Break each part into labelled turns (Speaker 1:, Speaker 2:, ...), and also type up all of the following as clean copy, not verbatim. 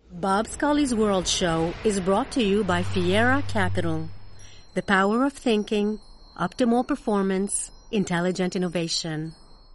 Speaker 1: Bob Scully's World Show is brought to you by Fiera Capital. The power of thinking, optimal performance, intelligent innovation.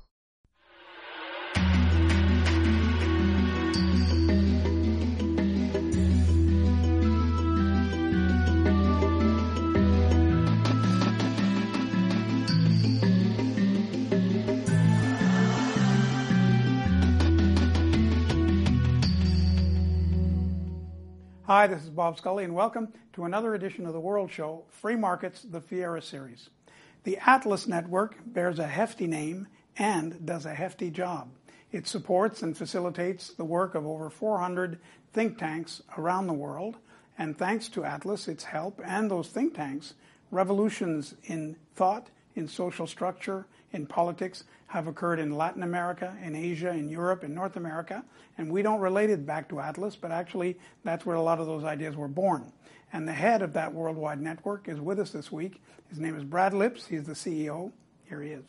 Speaker 2: Hi, this is Bob Scully, and welcome to another edition of the World Show, Free Markets, the Fiera Series. The Atlas Network bears a hefty name and does a hefty job. It supports and facilitates the work of over 400 think tanks around the world, and thanks to Atlas, its help, and those think tanks, revolutions in thought, in social structure, in politics have occurred in Latin America, in Asia, in Europe, in North America, and we don't relate it back to Atlas, but actually that's where a lot of those ideas were born. And the head of that worldwide network is with us this week. His name is Brad Lipps. He's the CEO. Here he is.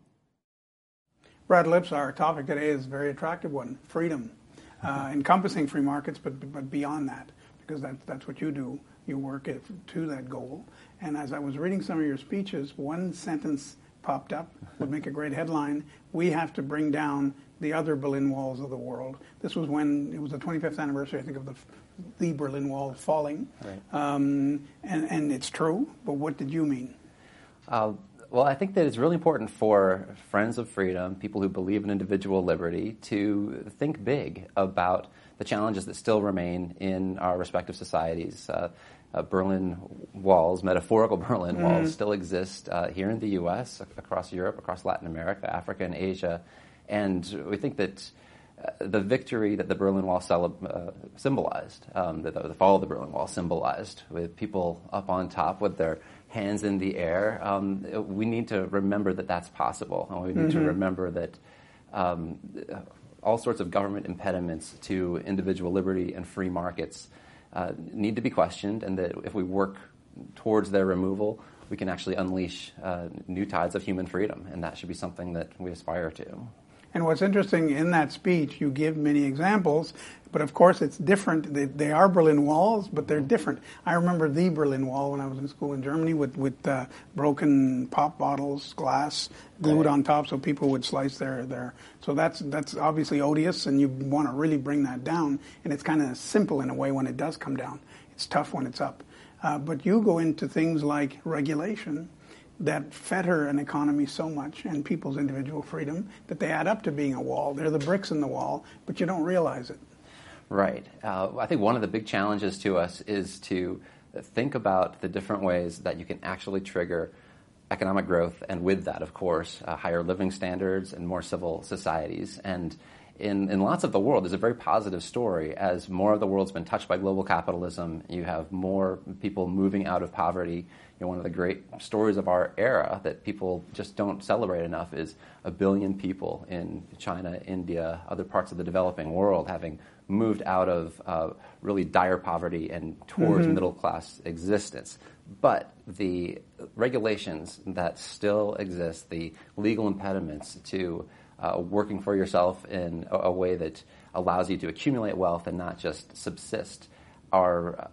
Speaker 2: Brad Lipps, our topic today is a very attractive one, freedom, encompassing free markets, but beyond that, because that's what you do. You work to that goal. And as I was reading some of your speeches, one sentence popped up, would make a great headline. We have to bring down the other Berlin Walls of the world. This was when it was the 25th anniversary, I think, of the Berlin Wall falling. Right. And it's true, but what did you mean?
Speaker 3: Well, I think that it's really important for friends of freedom, people who believe in individual liberty, to think big about the challenges that still remain in our respective societies. Berlin Walls, metaphorical Berlin Walls, still exist here in the U.S., across Europe, across Latin America, Africa, and Asia. And we think that the victory that the Berlin Wall symbolized, the fall of the Berlin Wall symbolized, with people up on top with their hands in the air, we need to remember that that's possible. And we need to remember that all sorts of government impediments to individual liberty and free markets need to be questioned, and that if we work towards their removal, we can actually unleash new tides of human freedom, and that should be something that we aspire to.
Speaker 2: And what's interesting in that speech, you give many examples, but of course it's different. They are Berlin Walls, but they're different. I remember the Berlin Wall when I was in school in Germany with broken pop bottles, glass, glued on top so people would slice their. So that's obviously odious, and you want to really bring that down. And it's kind of simple in a way when it does come down. It's tough when it's up. But you go into things like regulation that fetter an economy so much and people's individual freedom that they add up to being a wall. They're the bricks in the wall, but you don't realize it.
Speaker 3: Right. I think one of the big challenges to us is to think about the different ways that you can actually trigger economic growth, and with that, of course, higher living standards and more civil societies. And in lots of the world, there's a very positive story. As more of the world's been touched by global capitalism, you have more people moving out of poverty. You know, one of the great stories of our era that people just don't celebrate enough is 1 billion people in China, India, other parts of the developing world having moved out of really dire poverty and towards middle-class existence. But the regulations that still exist, the legal impediments to working for yourself in a way that allows you to accumulate wealth and not just subsist, are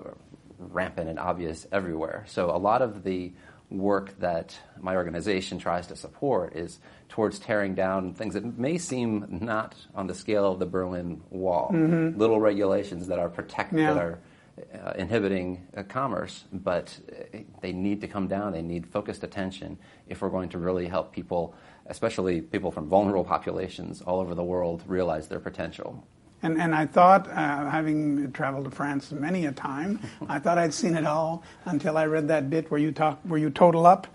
Speaker 3: rampant and obvious everywhere. So a lot of the work that my organization tries to support is towards tearing down things that may seem not on the scale of the Berlin Wall, little regulations that are that are inhibiting commerce, but they need to come down. They need focused attention if we're going to really help people, especially people from vulnerable populations all over the world, realize their potential.
Speaker 2: And I thought, having traveled to France many a time, I thought I'd seen it all until I read that bit where you total up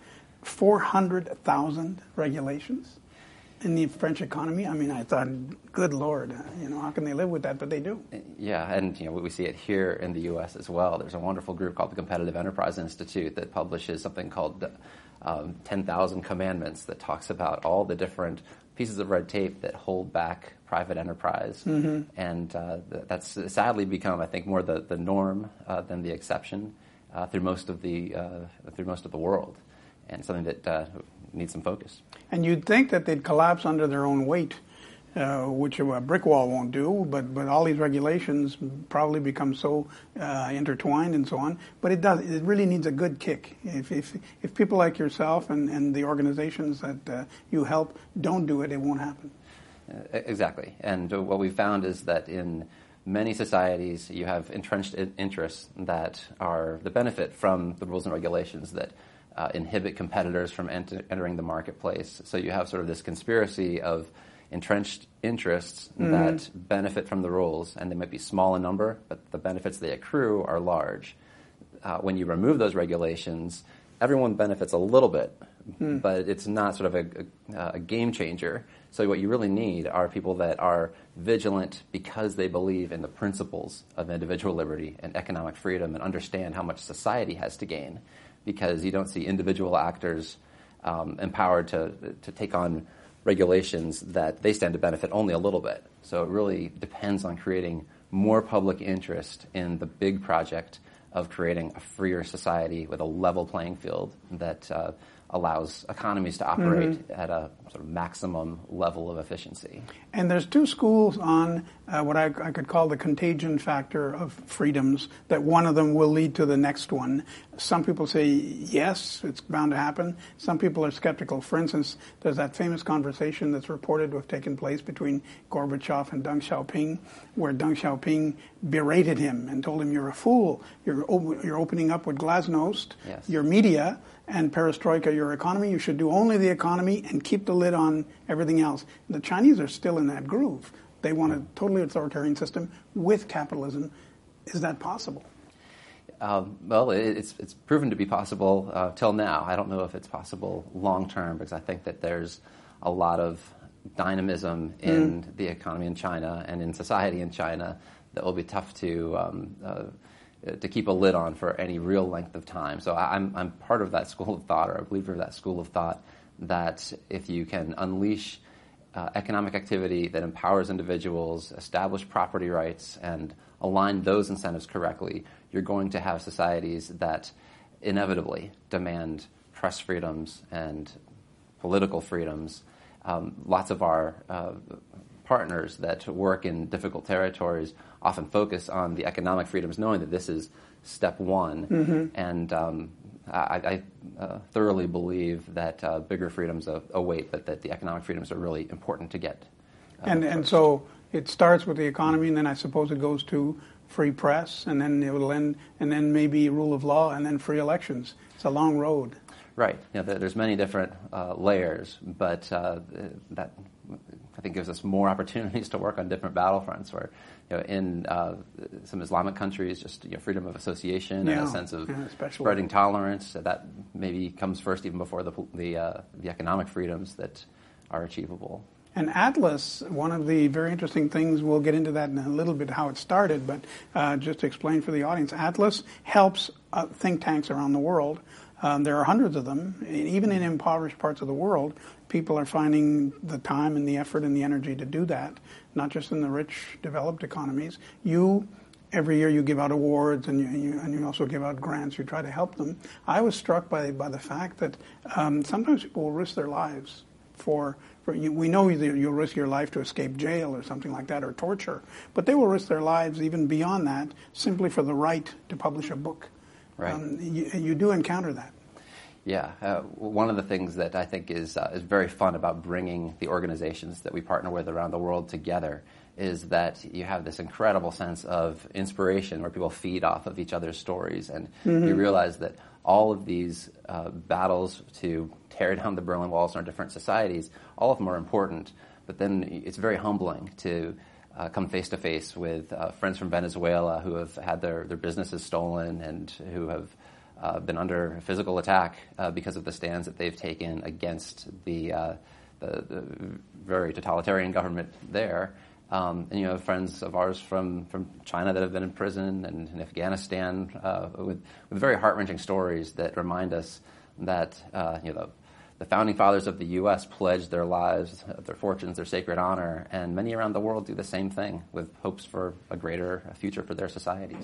Speaker 2: 400,000 regulations in the French economy. I mean, I thought, good Lord, how can they live with that? But they do.
Speaker 3: Yeah, and we see it here in the U.S. as well. There's a wonderful group called the Competitive Enterprise Institute that publishes something called 10,000 Commandments that talks about all the different pieces of red tape that hold back private enterprise. And that's sadly become, I think, more the norm than the exception through most of the world, and something that needs some focus.
Speaker 2: And you'd think that they'd collapse under their own weight which a brick wall won't do, but all these regulations probably become so intertwined and so on. But it really needs a good kick. If people like yourself and the organizations that you help don't do it, it won't happen.
Speaker 3: Exactly. And what we found is that in many societies, you have entrenched interests that are the benefit from the rules and regulations that inhibit competitors from entering the marketplace. So you have sort of this conspiracy of entrenched interests that benefit from the rules, and they might be small in number, but the benefits they accrue are large. When you remove those regulations, everyone benefits a little bit, but it's not sort of a game changer. So what you really need are people that are vigilant because they believe in the principles of individual liberty and economic freedom and understand how much society has to gain, because you don't see individual actors empowered to take on regulations that they stand to benefit only a little bit. So it really depends on creating more public interest in the big project of creating a freer society with a level playing field that allows economies to operate at a sort of maximum level of efficiency.
Speaker 2: And there's two schools on what I could call the contagion factor of freedoms, that one of them will lead to the next one. Some people say, yes, it's bound to happen. Some people are skeptical. For instance, there's that famous conversation that's reported to have taken place between Gorbachev and Deng Xiaoping, where Deng Xiaoping berated him and told him, you're a fool. You're opening up with glasnost,
Speaker 3: yes,
Speaker 2: your media, and perestroika, your economy. You should do only the economy and keep the lid on everything else. The Chinese are still in that groove. They want a totally authoritarian system with capitalism. Is that possible?
Speaker 3: Well, it's proven to be possible till now. I don't know if it's possible long term, because I think that there's a lot of dynamism in the economy in China and in society in China that will be tough to keep a lid on for any real length of time. So I'm part of that school of thought, or a believer of that school of thought, that if you can unleash economic activity that empowers individuals, establish property rights, and align those incentives correctly, you're going to have societies that inevitably demand press freedoms and political freedoms. Lots of our partners that work in difficult territories often focus on the economic freedoms, knowing that this is step one. And I thoroughly believe that bigger freedoms await, but that the economic freedoms are really important to get.
Speaker 2: And so it starts with the economy, and then I suppose it goes to free press, and then it will end, and then maybe rule of law, and then free elections. It's a long road.
Speaker 3: Right. There's many different layers, but that I think gives us more opportunities to work on different battlefronts. Where, in some Islamic countries, just freedom of association and a sense of spreading tolerance, that maybe comes first, even before the economic freedoms that are achievable.
Speaker 2: And Atlas, one of the very interesting things, we'll get into that in a little bit, how it started, but just to explain for the audience, Atlas helps think tanks around the world. There are hundreds of them. Even in impoverished parts of the world, people are finding the time and the effort and the energy to do that, not just in the rich, developed economies. Every year you give out awards, and you also give out grants. You try to help them. I was struck by the fact that sometimes people will risk their lives for you. We know you'll risk your life to escape jail or something like that, or torture, but they will risk their lives even beyond that simply for the right to publish a book.
Speaker 3: Right.
Speaker 2: You do encounter that.
Speaker 3: Yeah. One of the things that I think is very fun about bringing the organizations that we partner with around the world together is that you have this incredible sense of inspiration where people feed off of each other's stories, and you realize that all of these battles to tear down the Berlin Walls in our different societies, all of them are important, but then it's very humbling to come face to face with friends from Venezuela who have had their businesses stolen and who have been under physical attack because of the stands that they've taken against the very totalitarian government there. And friends of ours from China that have been in prison and in Afghanistan with very heart-wrenching stories that remind us that the founding fathers of the U.S. pledged their lives, their fortunes, their sacred honor, and many around the world do the same thing with hopes for a greater future for their societies.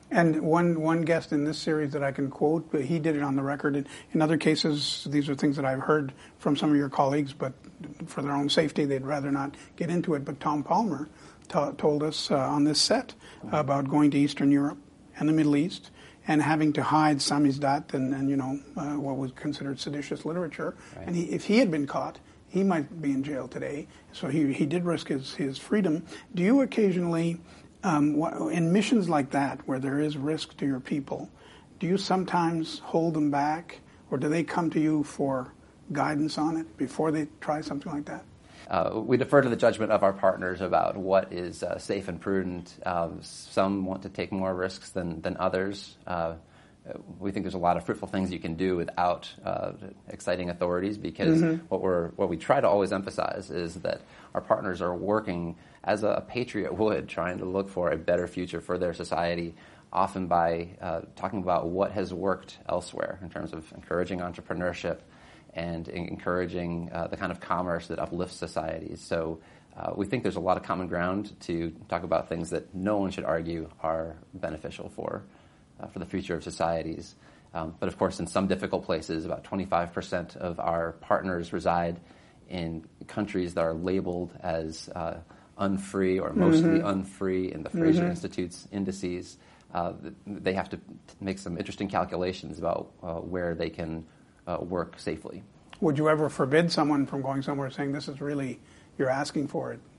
Speaker 2: And one guest in this series that I can quote, but he did it on the record. In other cases, these are things that I've heard from some of your colleagues, but for their own safety, they'd rather not get into it. But Tom Palmer told us on this set about going to Eastern Europe and the Middle East and having to hide samizdat and what was considered seditious literature. Right. And if he had been caught, he might be in jail today. So he did risk his freedom. Do you occasionally... in missions like that, where there is risk to your people, do you sometimes hold them back, or do they come to you for guidance on it before they try something like that?
Speaker 3: We defer to the judgment of our partners about what is safe and prudent. Some want to take more risks than others. We think there's a lot of fruitful things you can do without exciting authorities, because what we try to always emphasize is that our partners are working as a patriot would, trying to look for a better future for their society, often by talking about what has worked elsewhere in terms of encouraging entrepreneurship and encouraging the kind of commerce that uplifts societies. So we think there's a lot of common ground to talk about things that no one should argue are beneficial for the future of societies. But of course, in some difficult places, about 25% of our partners reside in countries that are labeled as unfree or mostly unfree in the Fraser Institute's indices. They have to make some interesting calculations about where they can work safely.
Speaker 2: Would you ever forbid someone from going somewhere saying, this is really, you're asking for it?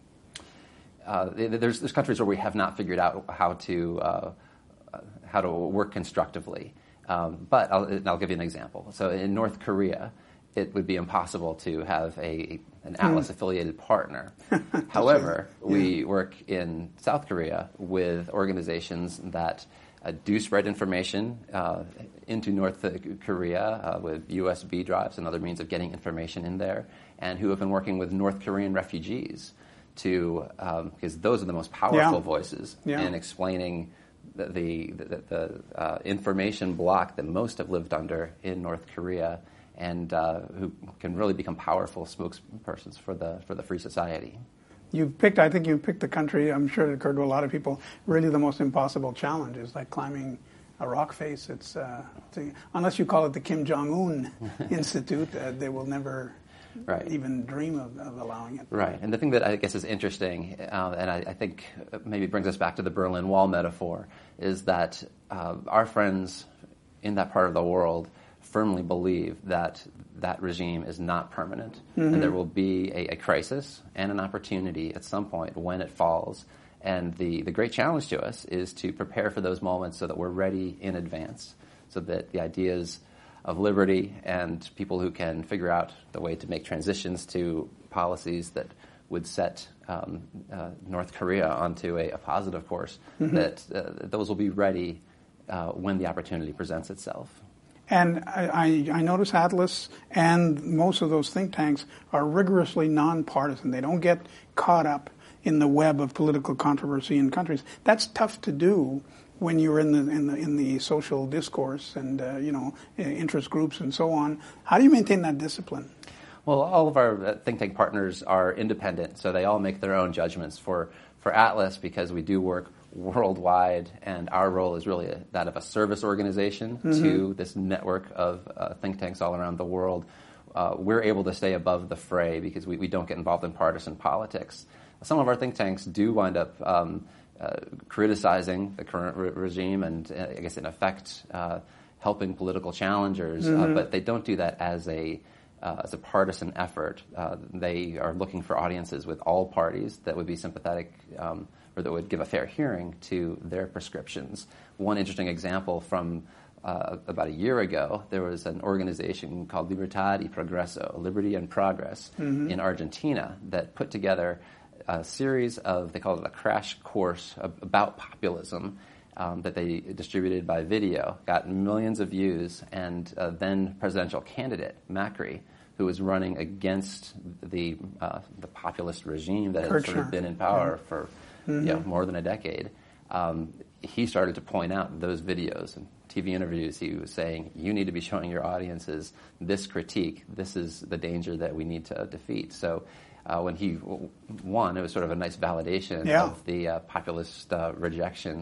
Speaker 3: There's countries where we have not figured out how to work constructively. But I'll give you an example. So in North Korea, it would be impossible to have an Atlas-affiliated partner. However, we work in South Korea with organizations that do spread information into North Korea with USB drives and other means of getting information in there, and who have been working with North Korean refugees because those are the most powerful voices in explaining the information block that most have lived under in North Korea, and who can really become powerful spokespersons for the free society.
Speaker 2: I think you picked the country, I'm sure it occurred to a lot of people, really the most impossible challenge is like climbing a rock face. It's unless you call it the Kim Jong-un Institute, they will never even dream of allowing it.
Speaker 3: Right, and the thing that I guess is interesting, and I think maybe brings us back to the Berlin Wall metaphor, is that our friends in that part of the world firmly believe that regime is not permanent, and there will be a crisis and an opportunity at some point when it falls. And the great challenge to us is to prepare for those moments so that we're ready in advance, so that the ideas of liberty and people who can figure out the way to make transitions to policies that would set North Korea onto a positive course, that those will be ready when the opportunity presents itself.
Speaker 2: And I notice Atlas and most of those think tanks are rigorously nonpartisan. They don't get caught up in the web of political controversy in countries. That's tough to do when you're in the social discourse and interest groups and so on. How do you maintain that discipline?
Speaker 3: Well, all of our think tank partners are independent, so they all make their own judgments. For Atlas, because we do work worldwide, and our role is really that of a service organization to this network of think tanks all around the world. We're able to stay above the fray because we don't get involved in partisan politics. Some of our think tanks do wind up criticizing the current regime and, I guess, in effect, helping political challengers, but they don't do that as a partisan effort. They are looking for audiences with all parties that would be sympathetic or that would give a fair hearing to their prescriptions. One interesting example from about a year ago, there was an organization called Libertad y Progreso, Liberty and Progress, in Argentina that put together a series of, they called it a crash course about populism that they distributed by video, got millions of views, and then presidential candidate, Macri, who was running against the populist regime that had sort of been in power for more than a decade. He started to point out those videos and TV interviews. He was saying, you need to be showing your audiences this critique. This is the danger that we need to defeat. So when he won, it was sort of a nice validation of the populist rejection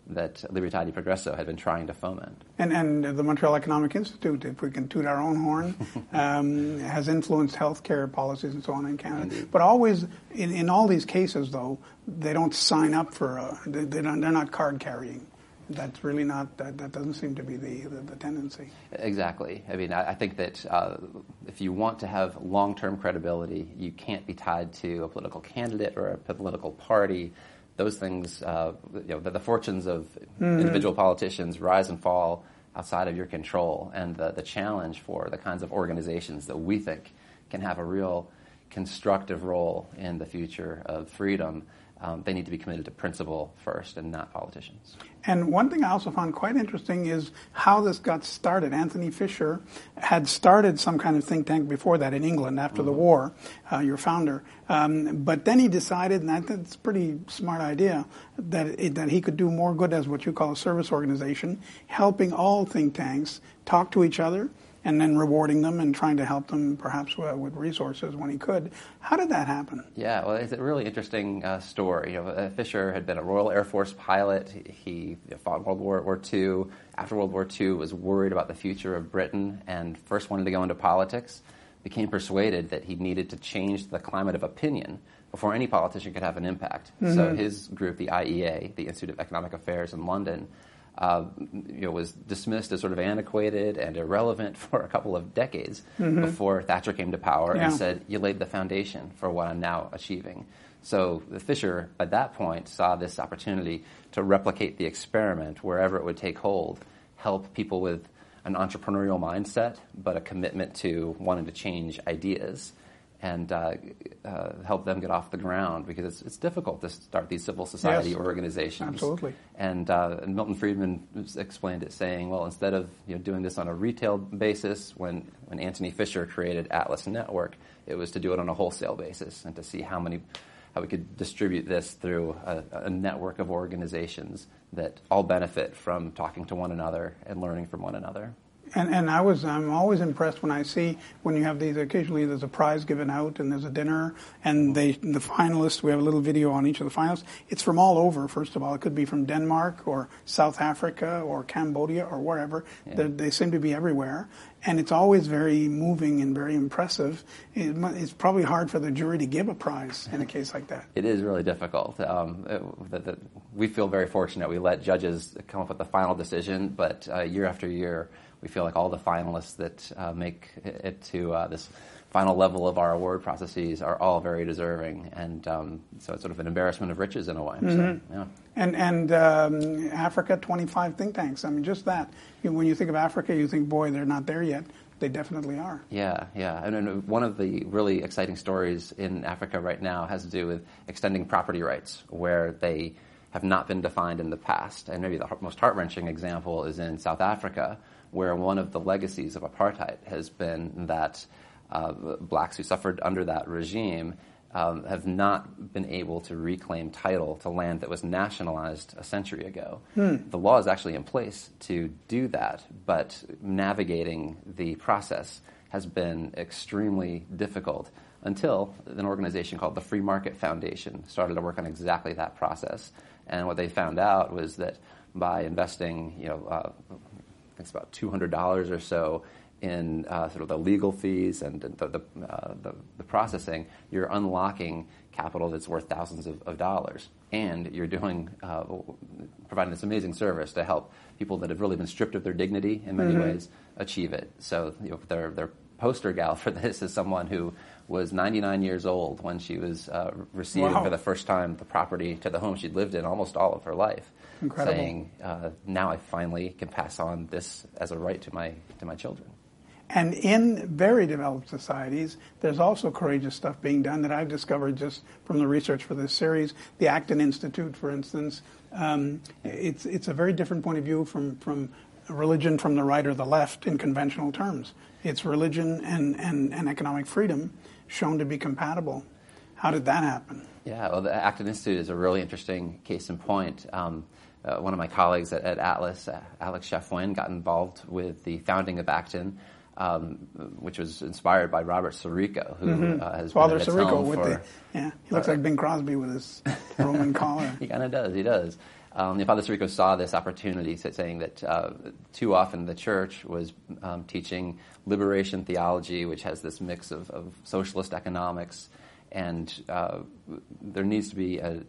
Speaker 3: that Libertà di Progresso had been trying to foment.
Speaker 2: And the Montreal Economic Institute, if we can toot our own horn, has influenced healthcare policies and so on in Canada.
Speaker 3: Indeed.
Speaker 2: But always, in all these cases, though, they don't sign up for, they're not card carrying. That's really not, that doesn't seem to be the tendency.
Speaker 3: Exactly. I mean, I think that if you want to have long-term credibility, you can't be tied to a political candidate or a political party. Those things, the fortunes of individual politicians rise and fall outside of your control. And the challenge for the kinds of organizations that we think can have a real constructive role in the future of freedom, they need to be committed to principle first and not politicians.
Speaker 2: And one thing I also found quite interesting is how this got started. Anthony Fisher had started some kind of think tank before that in England after the war, your founder. But then he decided, and I think it's a pretty smart idea, that he could do more good as what you call a service organization, helping all think tanks talk to each other, and then rewarding them and trying to help them perhaps with resources when he could. How did that happen?
Speaker 3: Yeah, well, it's a really interesting story. Fisher had been a Royal Air Force pilot. He fought in World War II. After World War II, was worried about the future of Britain and first wanted to go into politics. Became persuaded that he needed to change the climate of opinion before any politician could have an impact. So his group, the IEA, the Institute of Economic Affairs in London, was dismissed as sort of antiquated and irrelevant for a couple of decades before Thatcher came to power and said, you laid the foundation for what I'm now achieving. So Fisher, at that point, saw this opportunity to replicate the experiment wherever it would take hold, help people with an entrepreneurial mindset, but a commitment to wanting to change ideas, and help them get off the ground, because it's difficult to start these civil society organizations.
Speaker 2: Absolutely.
Speaker 3: And Milton Friedman explained it, saying, well, instead of doing this on a retail basis, when Anthony Fisher created Atlas Network, it was to do it on a wholesale basis and to see how we could distribute this through a network of organizations that all benefit from talking to one another and learning from one another.
Speaker 2: And I'm always impressed when I see when you have these, occasionally there's a prize given out and there's a dinner and the finalists, we have a little video on each of the finalists. It's from all over, first of all. It could be from Denmark or South Africa or Cambodia or wherever. Yeah. They seem to be everywhere. And it's always very moving and very impressive. It's probably hard for the jury to give a prize in a case like that.
Speaker 3: It is really difficult. We feel very fortunate. We let judges come up with the final decision, but year after year, we feel like all the finalists that make it to this final level of our award processes are all very deserving, and so it's sort of an embarrassment of riches in a way. So, yeah.
Speaker 2: And Africa, 25 think tanks. I mean, just that. When you think of Africa, you think, boy, they're not there yet. They definitely are.
Speaker 3: Yeah. And one of the really exciting stories in Africa right now has to do with extending property rights, where they have not been defined in the past. And maybe the most heart-wrenching example is in South Africa, where one of the legacies of apartheid has been that blacks who suffered under that regime have not been able to reclaim title to land that was nationalized a century ago. The law is actually in place to do that, but navigating the process has been extremely difficult until an organization called the Free Market Foundation started to work on exactly that process. And what they found out was that by investing, I think it's about $200 or so in sort of the legal fees and the processing, you're unlocking capital that's worth thousands of dollars, and you're doing providing this amazing service to help people that have really been stripped of their dignity in many ways achieve it. So their poster gal for this is someone who was 99 years old when she was receiving for the first time the property to the home she'd lived in almost all of her life.
Speaker 2: Incredible.
Speaker 3: Saying, now I finally can pass on this as a right to my children.
Speaker 2: And in very developed societies, there's also courageous stuff being done that I've discovered just from the research for this series. The Acton Institute, for instance, it's a very different point of view from religion from the right or the left in conventional terms. It's religion and economic freedom shown to be compatible. How did that happen?
Speaker 3: Yeah, well, the Acton Institute is a really interesting case in point. One of my colleagues at Atlas, Alex Chafouin, got involved with the founding of Acton which was inspired by Robert Sirico, who has
Speaker 2: Father
Speaker 3: been at its
Speaker 2: Sirico
Speaker 3: helm
Speaker 2: with he looks like Bing Crosby with his Roman collar.
Speaker 3: He kind of does. He does. Father Sirico saw this opportunity, saying that too often the church was teaching liberation theology, which has this mix of socialist economics, and there needs to be a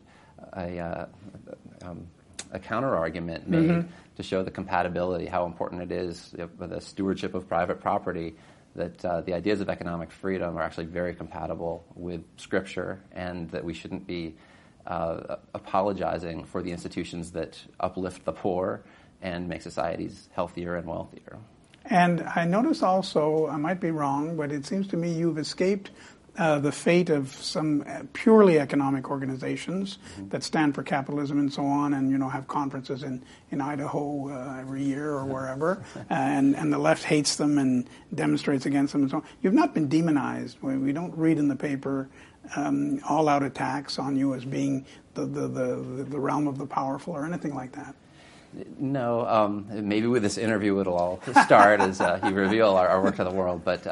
Speaker 3: counter argument made to show the compatibility, how important it is with the stewardship of private property, that the ideas of economic freedom are actually very compatible with Scripture, and that we shouldn't be apologizing for the institutions that uplift the poor and make societies healthier and wealthier.
Speaker 2: And I notice also, I might be wrong, but it seems to me you've escaped the fate of some purely economic organizations that stand for capitalism and so on, and have conferences in Idaho every year or wherever, and the left hates them and demonstrates against them and so on. You've not been demonized. We don't read in the paper all-out attacks on you as being the realm of the powerful or anything like that.
Speaker 3: No, maybe with this interview it'll all start as you reveal our work to the world. But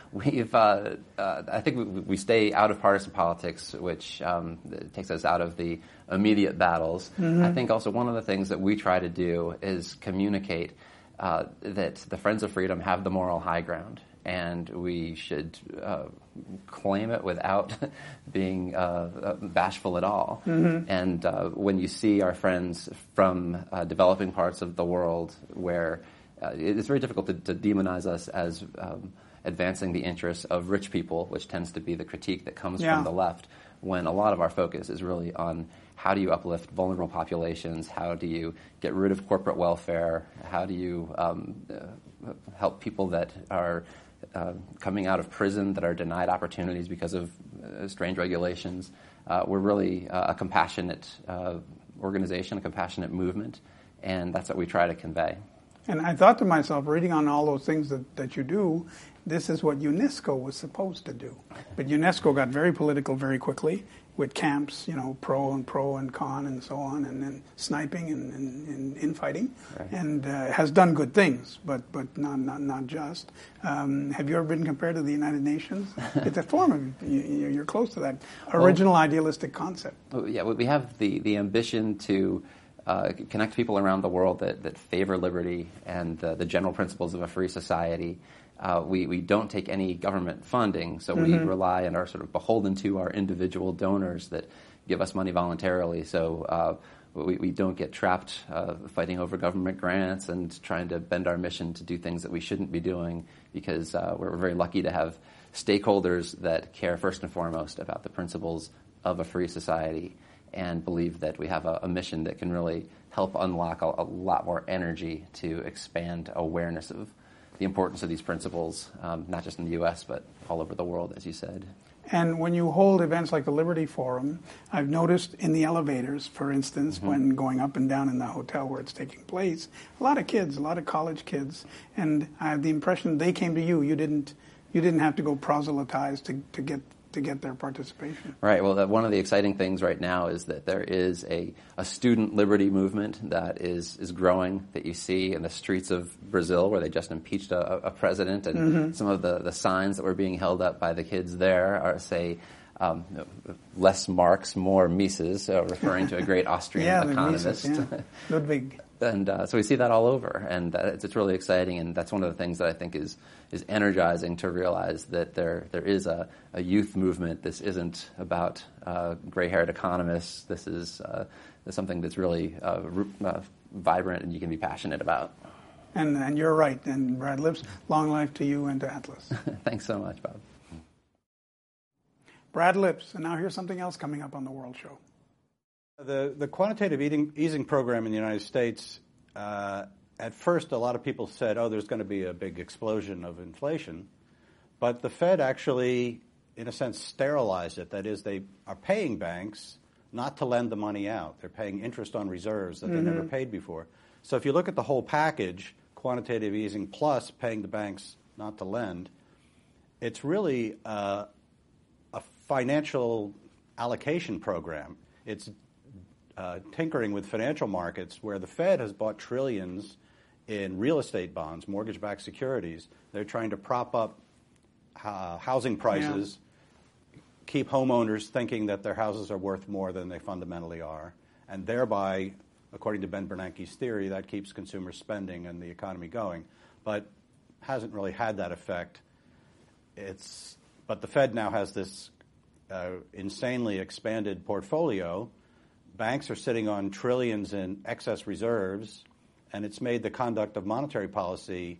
Speaker 3: I think we stay out of partisan politics, which takes us out of the immediate battles. I think also one of the things that we try to do is communicate that the Friends of Freedom have the moral high ground, and we should claim it without being bashful at all. And when you see our friends from developing parts of the world where it's very difficult to demonize us as advancing the interests of rich people, which tends to be the critique that comes from the left, when a lot of our focus is really on how do you uplift vulnerable populations, how do you get rid of corporate welfare, how do you help people that are coming out of prison, that are denied opportunities because of strange regulations. We're really a compassionate organization, a compassionate movement, and that's what we try to convey.
Speaker 2: And I thought to myself, reading on all those things that you do, this is what UNESCO was supposed to do. But UNESCO got very political very quickly with camps, pro and con and so on, and then sniping and infighting, right. And has done good things, but not just. Have you ever been compared to the United Nations? It's a form of, you're close to that original idealistic concept.
Speaker 3: Yeah, we have the ambition to connect people around the world that favor liberty and the general principles of a free society. We don't take any government funding, so we rely and are sort of beholden to our individual donors that give us money voluntarily. So we don't get trapped fighting over government grants and trying to bend our mission to do things that we shouldn't be doing, because we're very lucky to have stakeholders that care first and foremost about the principles of a free society and believe that we have a mission that can really help unlock a lot more energy to expand awareness of the importance of these principles, not just in the U.S., but all over the world, as you said.
Speaker 2: And when you hold events like the Liberty Forum, I've noticed in the elevators, for instance, when going up and down in the hotel where it's taking place, a lot of kids, a lot of college kids, and I have the impression they came to you. You didn't have to go proselytize to get their participation.
Speaker 3: Right. Well, one of the exciting things right now is that there is a student liberty movement that is growing, that you see in the streets of Brazil, where they just impeached a president, and some of the signs that were being held up by the kids there are, say, less Marx, more Mises, referring to a great Austrian economist.
Speaker 2: Mises, Ludwig.
Speaker 3: And so we see that all over, and it's really exciting, and that's one of the things that I think is energizing, to realize that there is a youth movement. This isn't about gray-haired economists. This is something that's really vibrant and you can be passionate about.
Speaker 2: And you're right. And Brad Lipps, long life to you and to Atlas.
Speaker 3: Thanks so much, Bob.
Speaker 2: Brad Lipps, and now here's something else coming up on the World Show.
Speaker 4: The quantitative easing program in the United States, at first a lot of people said, there's going to be a big explosion of inflation. But the Fed actually, in a sense, sterilized it. That is, they are paying banks not to lend the money out. They're paying interest on reserves that they never paid before. So if you look at the whole package, quantitative easing plus paying the banks not to lend, it's really a financial allocation program. It's tinkering with financial markets, where the Fed has bought trillions in real estate bonds, mortgage-backed securities. They're trying to prop up housing prices, keep homeowners thinking that their houses are worth more than they fundamentally are, and thereby, according to Ben Bernanke's theory, that keeps consumer spending and the economy going, but hasn't really had that effect. But the Fed now has this insanely expanded portfolio. Banks are sitting on trillions in excess reserves, and it's made the conduct of monetary policy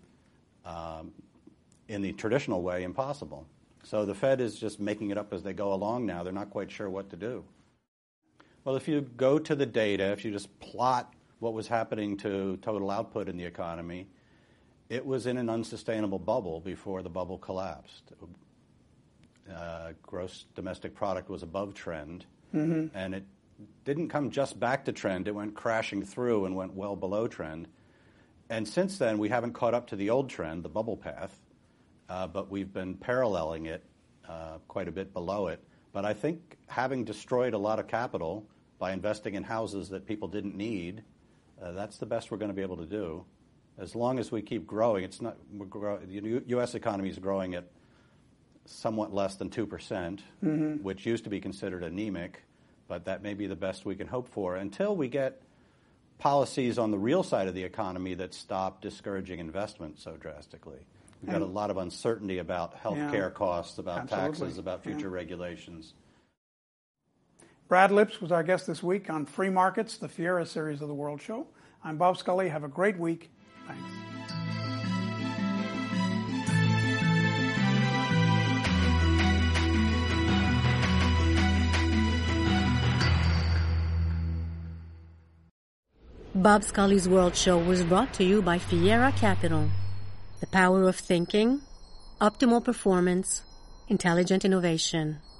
Speaker 4: in the traditional way impossible. So the Fed is just making it up as they go along now. They're not quite sure what to do. Well, if you go to the data, if you just plot what was happening to total output in the economy, it was in an unsustainable bubble before the bubble collapsed. Gross domestic product was above trend, and it didn't come just back to trend. It went crashing through and went well below trend. And since then, we haven't caught up to the old trend, the bubble path, but we've been paralleling it quite a bit below it. But I think having destroyed a lot of capital by investing in houses that people didn't need, that's the best we're going to be able to do. As long as we keep growing, the U.S. economy is growing at somewhat less than 2%, which used to be considered anemic, but that may be the best we can hope for until we get policies on the real side of the economy that stop discouraging investment so drastically. We've got a lot of uncertainty about health care costs, about taxes, about future regulations.
Speaker 2: Brad Lipps was our guest this week on Free Markets, the Fiera series of the World Show. I'm Bob Scully. Have a great week. Thanks.
Speaker 1: Bob Scully's World Show was brought to you by Fiera Capital. The power of thinking, optimal performance, intelligent innovation.